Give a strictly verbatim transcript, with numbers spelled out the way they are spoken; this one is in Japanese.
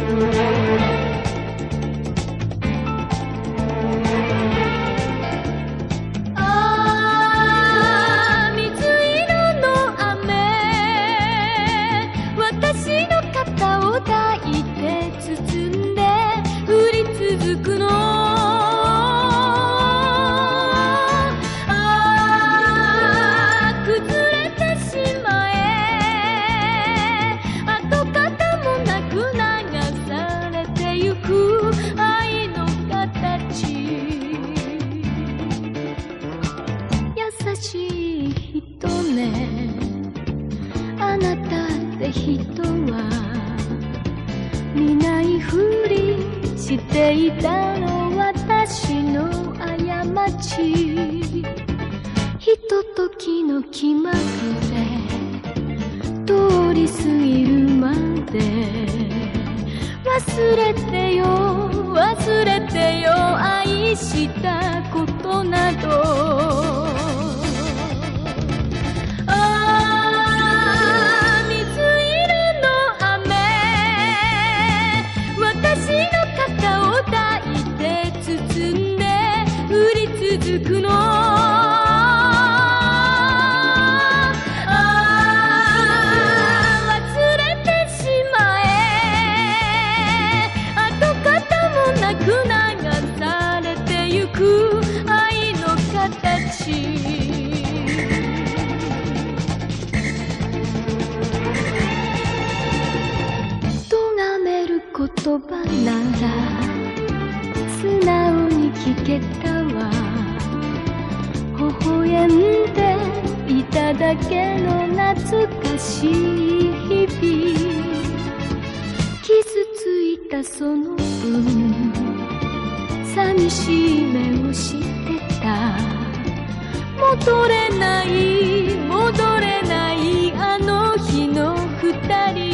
優しい人ね、あなたって人は見ないふりしていたの、私の過ち。ひとときの気まぐれ通り過ぎるまで忘れてよ忘れてよ、愛したことなど。続くの、忘れてしまえ、跡形もなく流されてゆく愛の形。咎める言葉なら素直に聞けたわ。微笑んでいただけの懐かしい日々、傷ついたその分寂しい目をしてた。戻れない戻れないあの日の二人。